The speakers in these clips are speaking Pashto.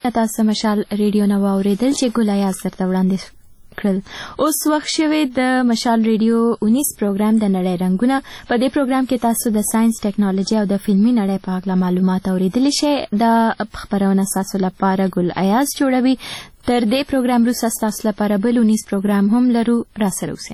تاسو مشال ریډیو نو اوریدل چې ګل ایاز درته وړاندې کړل. اوس وخت شوی د مشال ریډیو 19 پروګرام د نړۍ رنگونه. په دې پروګرام کې تاسو د ساينس ټیکنالوژي او د فلمي نړۍ په اړه معلومات اوریدلی شئ. د خبرونه تاسو لپاره ګل ایاز جوړوي. تر دې پروګرام وروسته تاسو لپاره بل 19 پروګرام هم لرو. را سره اوسئ.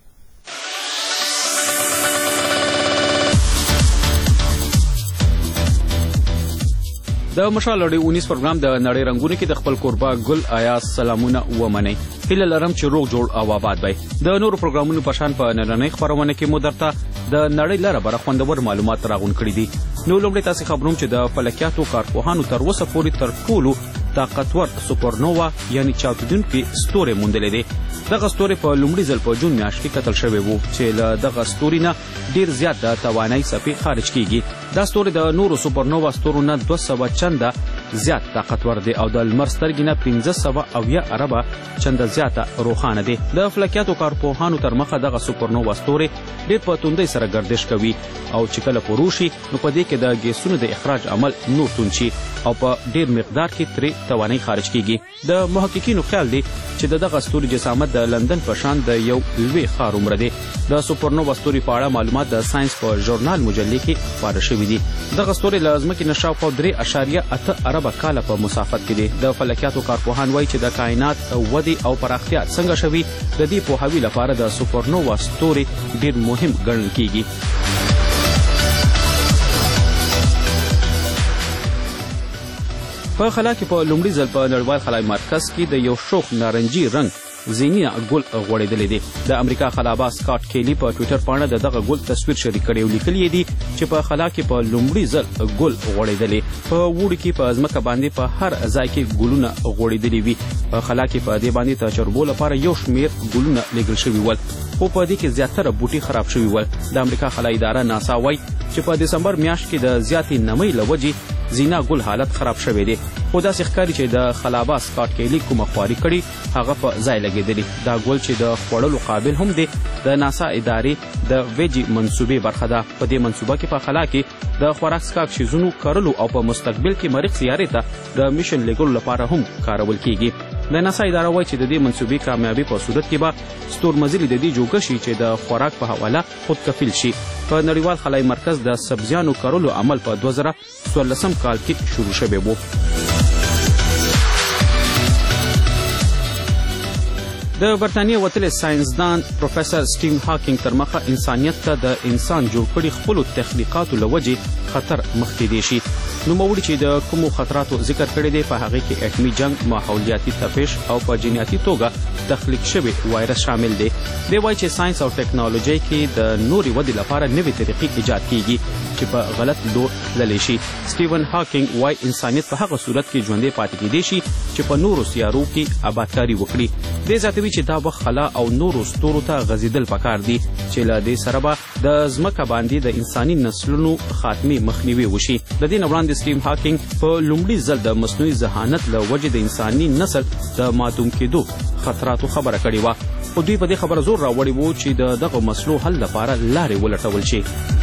د مشال ریډیو 19 پروګرام د نړۍ رنگونه کې د خپل قربا ګل ایاز سلامونه ومنئ. هیله لرم چې روغ جوړ او آباد وئ. د نورو پروګرامونو په شان په نننۍ خبرونه کې مو درته د نړۍ لره بره خوندور معلومات راغون کړي دي. نو لومړی تاسو خبروم چې د فلکیاتو کارپوهانو تر اوسه پورې تر ټولو طاقتور سوپرنووا یعنی چاودونکي ستوري موندلې دي. دغه ستوري په لومړي ځل په جون میاشت کې کتل شوی وو چې له دغه ستوري نه ډیر زیات د توانایي څپې خارج کیږي. دا ستوري د نورو سوپرنووا ستورو نه 200 چنده زیات طاقتور دي او د لمر سترګې نه 1500 اربه چنده زیاته روښانه دي. د فلکیاتو کارپوهانو تر مخه دغه سوپرنووا ستوري ډیر په توندۍ سره گردش کوي او چې کله پروشي نو په دې کې د ګیسونو د اخراج عمل نور توند شي او په ډیر مقدار کې ترې توانایي خارج کیږي. د محققینو خیال دی چې دغه ستوري جسامت د لندن په شان د یو لوی ښار عمر دی. د سوپرنووا ستوري په اړه معلومات د ساينس په ژورنال مجلې کې خپاره شوي دي. دغه ستوري له ځمکې نه شاوخوا 3.8 اربه کاله په مسافت کې دي. د فلکیاتو کارپوهان وایي چې د کائنات ودې او پراختیا څنګه شوي د دې پوهاوي لپاره د سوپرنووا ستوري ډیر مهم ګڼل کیږي. په خلا کې په لومړي ځل په نړیوال خلای مرکز کې د یو شوخ نارنجي رنګ زینیه ګل غوړېدلې دي. د امریکا خلاباز سکاټ کیلی په ټوئیټر باندې دغه ګل تصویر شریک کړی او لیکلی دی چې په خلا کې په لومړي ځل ګل غوړېدلې. په وړي کې په ځمکه باندې په هر ځای کې ګلونه غوړېدلې وي. په خلا کې په دې باندې تجربو لپاره یو شمیر ګلونه لګل شوي ول خو په دې کې زیاتره بوټي خراب شوي ول. د امریکا خلای اداره ناسا وایي چې په دسمبر میاشت کې د زیاتې نمۍ له وجې زینا ګل حالت خراب شوی دی. خو داسې ښکاري چې د خلاباز سکاټ کیلی کومه خواري کړي هغه په ځای لګېدلی. دا ګل چې د خوړلو قابل هم دی د ناسا ادارې د ویجی منصوبې برخه ده. په دې منصوبه کې په خلا کې د خوراک څښاک شیزونو کرلو او په مستقبل کې مریخ سیارې ته د میشن لیږلو لپاره هم کارول کیږي. د ناسا اداره وایي چې د دې منصوبې کامیابی په صورت کې به ستورمزلي د دې جوګه شي چې د خوراک په حواله خودکفیل شي. په نړیوال خلای مرکز د سبزیانو کرلو عمل په 2014 کال کې شروع شوی و. د برتانیې وتلی ساينسدان پروفیسور سټیون هاکینګ تر مخه انسانیت ته د انسان جوړ کړي خپلو تخلیقاتو له وجې خطر مخ کېدی شي. نوموړي چې د کومو خطراتو ذکر کړی دی په هغې کې اټمي جنګ، ماحولیاتي تپش او په جینیاتي توګه تخلیق شوی وایرس شامل دی. دی وایي چې ساينس او ټیکنالوژي کې د نورې ودې لپاره نوې طریقې ایجاد کیږي چې په غلط لور تللی شي. سټیون هاکینګ وایي انسانیت په هغه صورت کې ژوندی پاتې کېدی شي چې په نورو سیارو کې آبادکاري وکړي. دی زیاتوي چې دا وخت خلا او نورو ستورو ته غځېدل پکار دي چې له دې سره به د ځمکه باندې د انساني نسلونو خاتمې مخنیوي وشي. د دې نه وړاندې سټیون هاکینګ په لومړي ځل د مصنوعي ذهانت له وجې د انساني نسل د ماتوم کېدو خطراتو خبره کړې وه. خو دوی په دې خبره زور راوړی و چې د دغه مسلو حل لپاره لارې ولټول شي.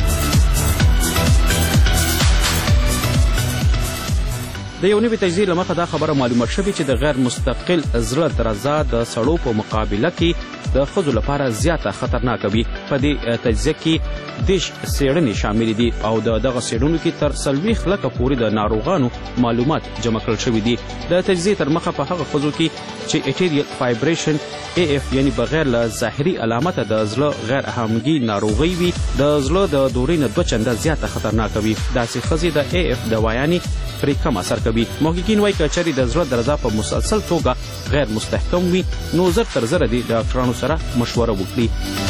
د یو نوي تجزیې له مخه دا خبره معلومه شوې چې د غیر مستقل زړه درزا د سړو په مقابله کې د ښځو لپاره زیاته خطرناکه وي. په دې تجزیه کې 10 څېړنې شاملې دي او د دغه څېړنو کې تر 40 لکه پورې د ناروغانو معلومات جمع کړل شوي دي. د تجزیې تر مخه په هغه ښځو کې چې اټریل فایبریشن AF یعنی بغیر له ظاهري علامته د زړه غیر اهمګي ناروغي وي د زړه د دورې نه 2 چنده زیاته خطرناکه وي. داسې ښځې د AF دوايانې پرې کم اثر کوي. محققین وایي که چېرې د زړه درزا په مسلسل توګه غیر مستحکم وي نو زر تر زره دې ډاکټرانو سره مشوره وکړي.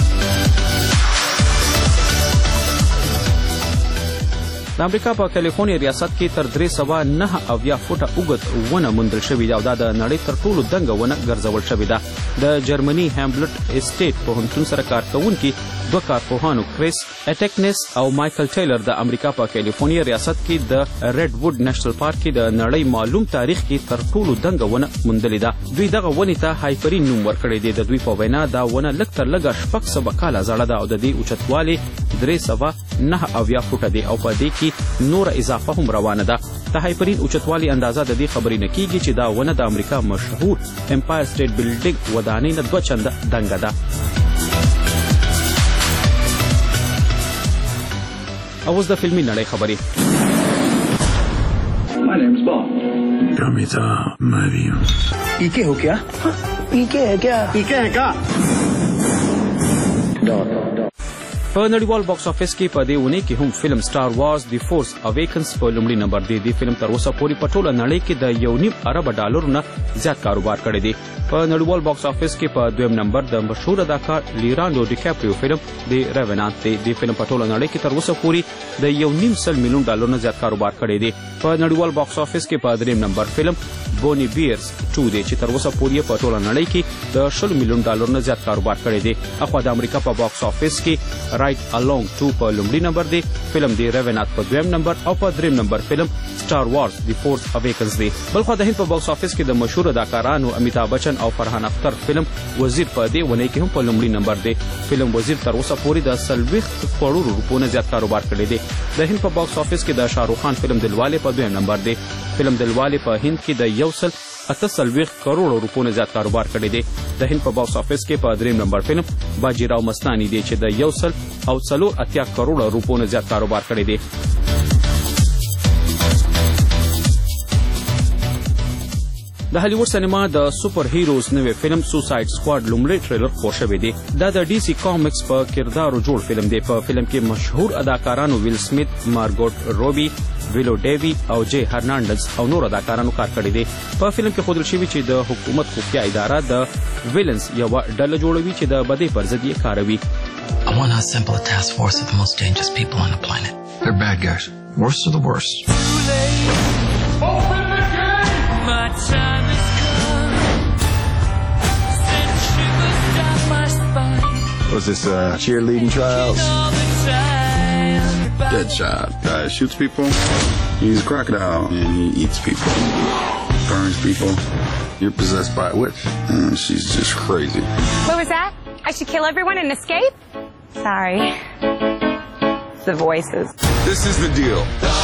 د امریکا په کالیفورنیا ریاست کې تر 309 فوټه اوږد ونه موندل شوې ده او دا د نړۍ تر ټولو دنګه ونه ګرځول شوې ده. د جرمني هامبلټ اسټیټ پوهنتون سره کار کوونکي 2 کارپوهانو کریس اټکنس او مایکل ټیلر د امریکا په کالیفورنیا ریاست کې د ریډ ووډ نېشنل پارک کې د نړۍ معلوم تاریخ کې تر ټولو دنګه ونه موندلې ده. دوی دغه ونې ته هایپرین نوم ورکړی دی. د دوی په وینا دا ونه لږ تر لږه 600 کاله زړه ده او د دې اوچتوالی 309 فوټه دی او په دې کې نور اضافه هم روانه ده. د هایپرین اوچتوالي اندازه د دې خبرې نه کیږي چې دا ونه د امریکا مشهور امپایر سټیټ بلډینګ ودانۍ نه 2 چنده دنګه ده. اوس د فلمي نړۍ خبرې. My name's Bond. Kamita Mariam. पीके हो क्या? पीके है क्या? पीके है क्या? په نړیوال باکس افیس کې په دې ونې کې هم فلم سٹار وارز دی فورس اویکنز په لومړي نمبر دی. دی فلم تر اوسه پورې په ټوله نړۍ کې د $1.5 ارب نه زیات کاروبار کړی دی. په نړیوال باکس افیس کې په دویم نمبر د مشهور اداکار لیرانډو ډیکاپریو فلم دی ریونانت دی. دی فلم په ټوله نړۍ کې تر اوسه پورې د $1.5 ملیون نه زیات کاروبار کړی دی. په نړیوال باکس افیس کې په دریم نمبر فلم بونی بیرز 2 دی چې تر اوسه پورې په ټوله نړۍ کې د $20 ملیون نه زیات کاروبار کړی دی. اخوا د امریکا په باکس افیس کې رائټ الونګ 2 په لومړي نمبر دی، فلم دی ریونانت په دویم نمبر او په دریم نمبر فلم سٹار وارز دی فورس اویکنز دی. بلخوا د هند په باکس افیس کې د مشهور اداکارانو امیتابھ بچن او فرحان اختر فلم وزیر په دې ونې کې هم په لومړي نمبر دی. فلم وزیر تر اوسه پورې د 40 کروڑ روپو نه زیات کاروبار کړی دی. د هند په باکس افیس کې د شاهرخ خان فلم دلواله په دویم نمبر دی. فلم دلواله په هند کې د 148 کروڑ روپو نه زیات کاروبار کړی دی. د هند په باکس افیس کې په دریم نمبر فلم باجی راو مستانی دی چې د 180 کروڑ روپو نه زیات کاروبار کړی دی. د هالیوډ سینما د سپر هیروز نوې فلم سوساید سکواډ لومړی ټریلر خپور شوی دی. دا د ډي سي کامکس په کردارو جوړ فلم دی. په فلم کې مشهور اداکارانو ویل سمیت، مارګوټ روبي، ویلو ډیوی او جے هرنانډز او نور اداکارانو کار کړی دی. په فلم کې ښودل شوي چې د حکومت خفیه اداره د ویلنز یوه ډله جوړوي چې د بدۍ پر ضد یې کاروي. I want to assemble a task force of the most dangerous people on the planet. They're bad guys. Worst of the worst. Open the gate! My time has come. Send shivers down my spine. Was this cheerleading trials? All the time. Deadshot. Guy shoots people. He's a crocodile and he eats people. Burns people. You're possessed by a witch and she's just crazy. What was that? I should kill everyone and escape? Sorry. The voices. This is the deal.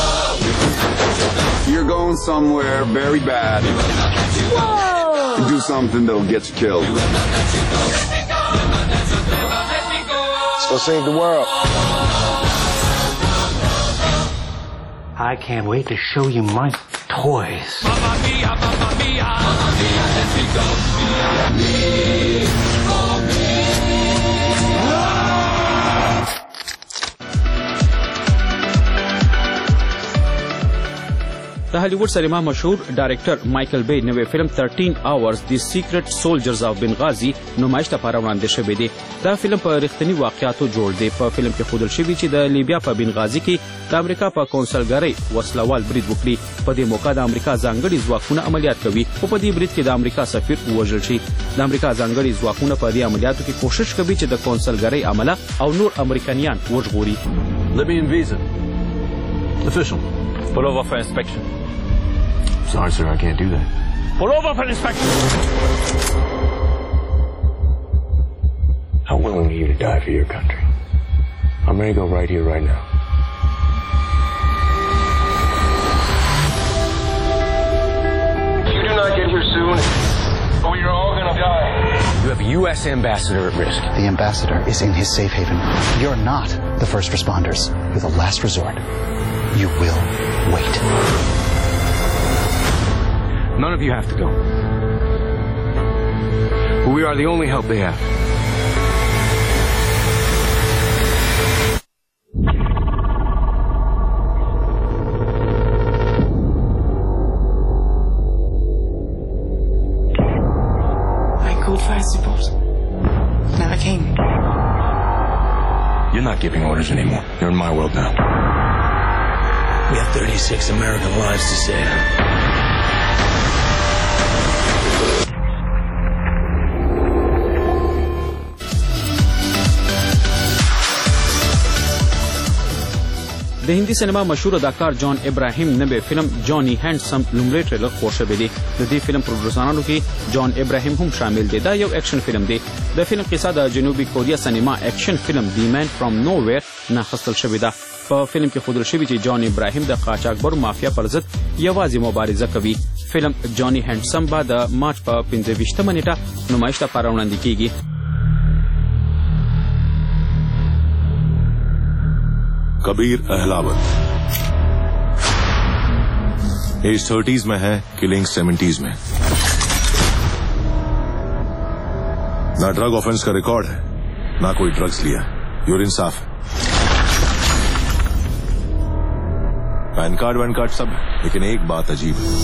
You're going somewhere very bad. Whoa! Do something that'll get you killed. Let's go save the world. I can't wait to show you my toys. Mamma mia, mamma mia. Mamma mia, let me go. د هالیوډ سینما مشهور ډایرکټر مایکل بی نوې فلم 13 اورز دی سیکرټ سولجرز اف بنغازي نمایش ته وړاندې شوی دی. دا فلم په رښتینی واقعیاتو جوړ دی. په فلم کې ښودل شوي چې د لیبیا په بنغازي کې د امریکا په کونسلګرۍ وسلوال برید وکړي. په دې موقع د امریکا ځانګړي ځواکونه عملیات کوي خو په دې برید کې د امریکا سفیر ووژل شي. د امریکا ځانګړي ځواکونه په دې عملیاتو کې کوشش کوي چې د کونسلګرۍ عمله او نور امریکایان وژغوري. Libyan visa. Official. Pull over for inspection. Sorry, sir, I can't do that. Pull over for inspection. How willing are you to die for your country? I'm ready to go right here, right now. If you do not get here soon, we are all gonna die. You have a U.S. ambassador at risk. The ambassador is in his safe haven. You're not the first responders. You're the last resort. You will wait. None of you have to go. We are the only help they have. I called fire support. Never came. You're not giving orders anymore. You're in my world now. We have 36 American lives to save. د هندي سینما مشهور اداکار جان ابراهیم نوې فلم جانی هینډسم لومړی ټریلر خپور شوی دی. د دې فلم پروډوسرانو کې جان ابراهیم هم شامل دی. دا یو اکشن فلم دی. د فلم قصه د جنوبي کوریا سینما اکشن فلم دی مین فرام نو ویر نه اخیستل شوې ده. په فلم کې ښودل شوي چې جان ابراهیم د قاچاقبر مافیا پر ضد یوازې مبارزه کوي. فلم جانی هینډسم به د مارچ په 25 نیټه نمایش لپاره وړاندې کیږي. Kabir Ahlawat age 30s में है, killing 70s में. ना drug offence का रिकॉर्ड है, ना कोई ड्रग्स लिया. यूरिन साफ है. पैन कार्ड वैन कार्ड सब है, लेकिन एक बात अजीब है.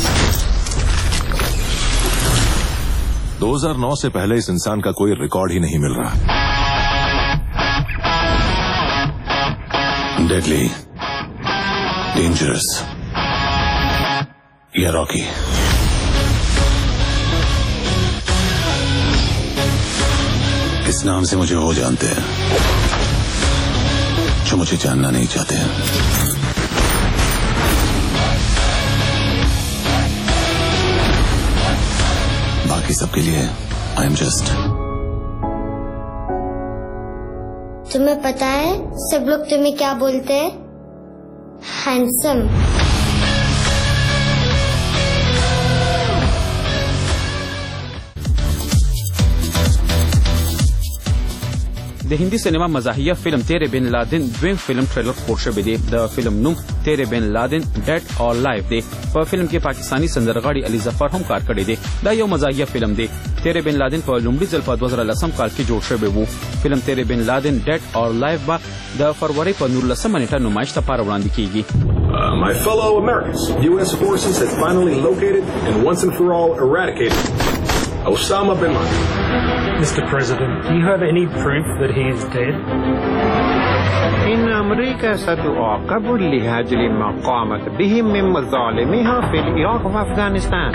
2009 से पहले इस इंसान का कोई रिकॉर्ड ही नहीं मिल रहा. Deadly, dangerous, या रॉकी. इस नाम से मुझे वो जानते हैं जो मुझे जानना नहीं चाहते हैं. बाकी सबके लिए आई एम जस्ट. तुम्हें पता है सब लोग तुम्हें क्या बोलते हैं? Handsome. د هندي سینما مزاحیه فلم تیرے بن لادن دویم فلم ټریلر خپور شوی دی. د فلم نوم تیرے بن لادن ډیډ اور لایف دی. په فلم کې پاکستانی سندرغاړي علي ظفر هم کار کړی دی. دا یو مزاحیه فلم دی. تیرے بن لادن په لومړي ځل په 2010 کال کې جوړ شوی وو. فلم تیرے بن لادن ډیډ اور لایف به د فروری په 19 نیټه نمایش لپاره وړاندې کیږي. My fellow Americans, U.S. forces have finally located and once and for all eradicated Osama bin Laden. Mr. President, do you have any proof that he is dead? إن أمريكا ستعاقب لأجل ما قامت به من مظالمها في العراق وأفغانستان.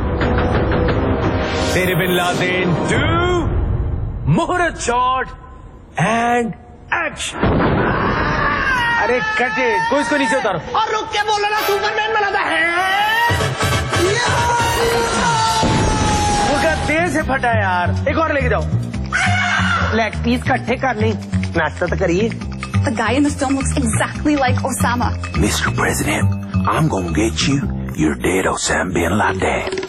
तेरे बिन लादेन 2 मुहूर्त shot and action. अरे कटे कोई इसको नीचे उतारो और रुक के बोलो ना, सुपरमैन बनाता है. मुर्गा तेज से फटा यार. एक और लेके जाओ. लेग पीस इकट्ठे कर ली. नाश्ता तो करिए. The guy in the film looks exactly like Osama. Mr. President, I'm gonna get you. You're dead, Osama bin Laden.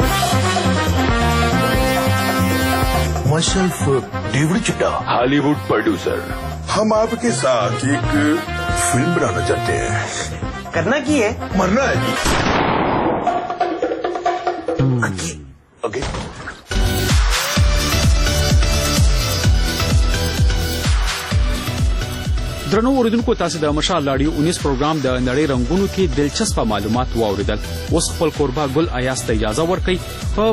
Myself, David Chadha, Hollywood producer. हम आपके साथ एक फिल्म बनाना चाहते हैं. करना की है? मरना है जी. ओके. درنو اوریدونکو تاسو د مشال لاډیو 19 پروګرام د نړۍ رنگونو کې دلچسپ معلومات واوریدل. اوس خپل قربا ګل ایاس ته اجازه ورکړئ.